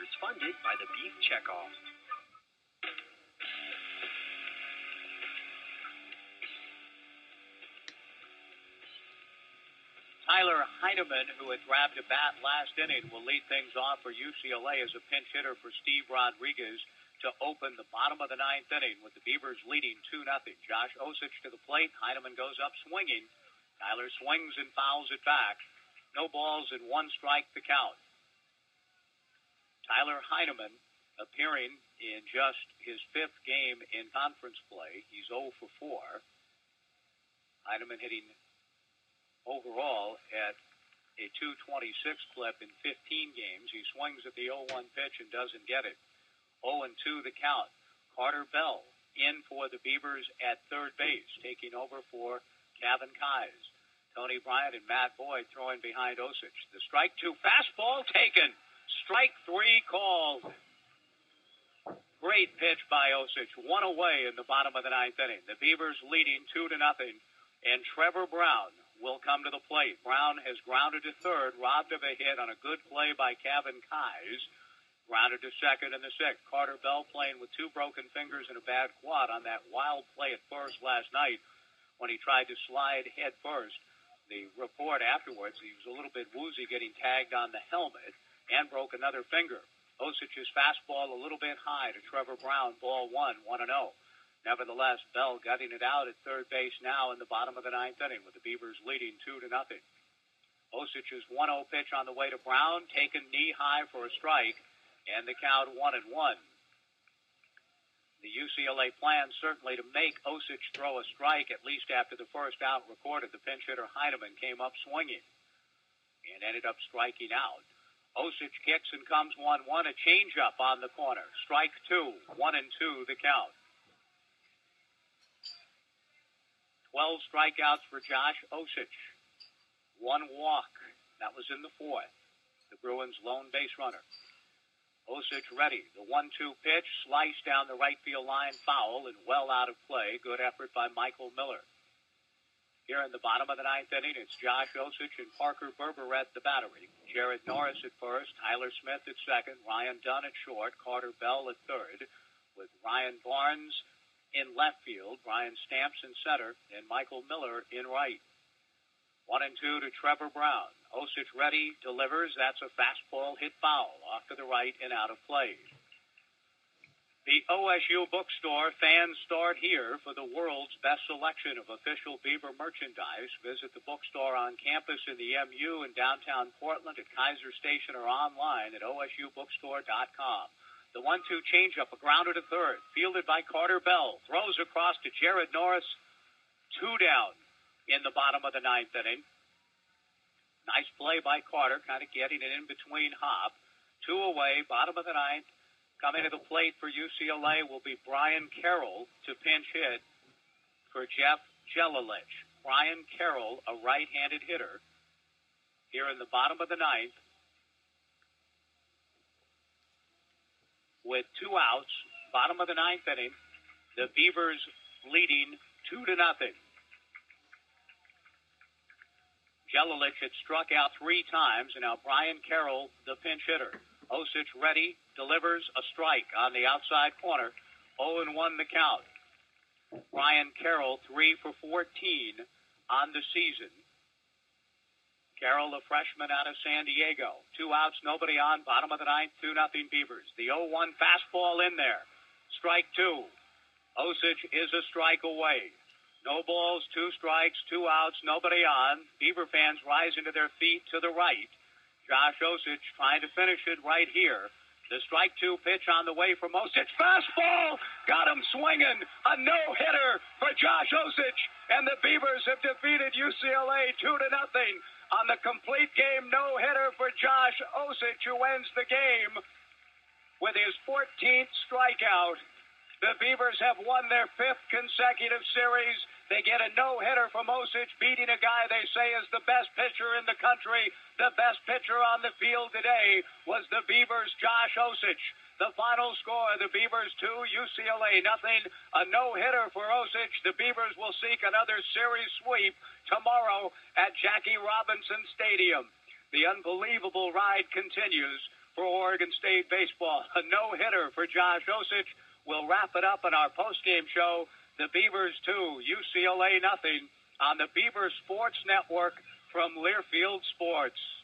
is funded by the Beef Checkoff. Tyler Heineman, who had grabbed a bat last inning, will lead things off for UCLA as a pinch hitter for Steve Rodriguez to open the bottom of the ninth inning with the Beavers leading 2-0. Josh Osich to the plate. Heineman goes up swinging. Tyler swings and fouls it back. No balls and 1 strike to count. Tyler Heineman appearing in just his 5th game in conference play. He's 0 for 4. Heineman hitting overall at a .226 clip in 15 games. He swings at the 0-1 pitch and doesn't get it. 0-2 the count. Carter Bell in for the Beavers at third base, taking over for Kevin Keyes. Tony Bryant and Matt Boyd throwing behind Osich. The strike 2 fastball taken. Strike 3 called. Great pitch by Osich. 1 away in the bottom of the ninth inning. The Beavers leading 2-0. And Trevor Brown will come to the plate. Brown has grounded to third, robbed of a hit on a good play by Kevin Keyes. Grounded to second in the 6th. Carter Bell playing with 2 broken fingers and a bad quad on that wild play at first last night when he tried to slide head first. The report afterwards, he was a little bit woozy getting tagged on the helmet and broke another finger. Osich's fastball a little bit high to Trevor Brown, ball 1, 1-0. Nevertheless, Bell gutting it out at third base now in the bottom of the ninth inning with the Beavers leading 2-0. Osich's 1-0 pitch on the way to Brown, taken knee high for a strike, and the count 1-1. The UCLA plan certainly to make Osich throw a strike at least after the first out recorded. The pinch hitter Heineman came up swinging and ended up striking out. Osich kicks and comes 1-1, a changeup on the corner. Strike 2, 1-2 the count. 12 strikeouts for Josh Osich. 1 walk. That was in the 4th. The Bruins' lone base runner. Osich ready. The 1-2 pitch, sliced down the right field line, foul and well out of play. Good effort by Michael Miller. Here in the bottom of the ninth inning, it's Josh Osich and Parker Berber at the battery. Jared Norris at first, Tyler Smith at second, Ryan Dunn at short, Carter Bell at third, with Ryan Barnes in left field, Brian Stamps in center, and Michael Miller in right. 1-2 to Trevor Brown. Osich ready, delivers. That's a fastball hit foul off to the right and out of play. The OSU bookstore, fans start here for the world's best selection of official Beaver merchandise. Visit the bookstore on campus in the MU in downtown Portland at Kaiser Station or online at osubookstore.com. The 1-2 changeup, a grounder to third, fielded by Carter Bell, throws across to Jared Norris. 2 down in the bottom of the ninth inning. Nice play by Carter, kind of getting it in between hop. 2 away, bottom of the ninth. Coming to the plate for UCLA will be Brian Carroll to pinch hit for Jeff Jelilich. Brian Carroll, a right-handed hitter, here in the bottom of the ninth. With 2 outs, bottom of the ninth inning, the Beavers leading 2-0. Jelilich had struck out 3 times, and now Brian Carroll, the pinch hitter. Osich ready, delivers a strike on the outside corner. 0-1 the count. Brian Carroll, 3 for 14 on the season. Carroll, a freshman out of San Diego. 2 outs, nobody on, bottom of the ninth, 2-0 Beavers. The 0-1 fastball in there. Strike 2. Osich is a strike away. No balls, 2 strikes, 2 outs, nobody on. Beaver fans rising to their feet to the right. Josh Osich trying to finish it right here. The strike 2 pitch on the way from Osich. Fastball! Got him swinging. A no-hitter for Josh Osich. And the Beavers have defeated UCLA 2-0 on the complete game no-hitter for Josh Osich, who ends the game with his 14th strikeout. The Beavers have won their 5th consecutive series. They get a no-hitter from Osich, beating a guy they say is the best pitcher in the country. The best pitcher on the field today was the Beavers' Josh Osich. The final score, the Beavers 2, UCLA 0. A no-hitter for Osich. The Beavers will seek another series sweep tomorrow at Jackie Robinson Stadium. The unbelievable ride continues for Oregon State baseball. A no-hitter for Josh Osich. We'll wrap it up in our post-game show. The Beavers 2, UCLA nothing on the Beaver Sports Network from Learfield Sports.